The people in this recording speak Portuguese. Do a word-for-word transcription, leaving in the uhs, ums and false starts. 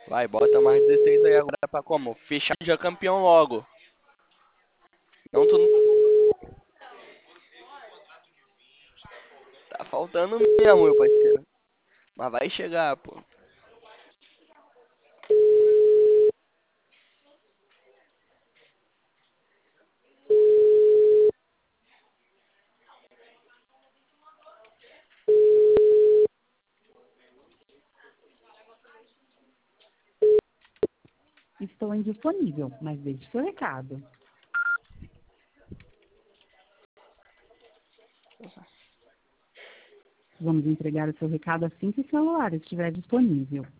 Vai, bota mais dezesseis aí agora pra como? Fechar já campeão logo. Não, tu não... Tá faltando mesmo, meu parceiro. Mas vai chegar, pô. Estou indisponível, mas deixe seu recado. Vamos entregar o seu recado assim que o celular estiver disponível.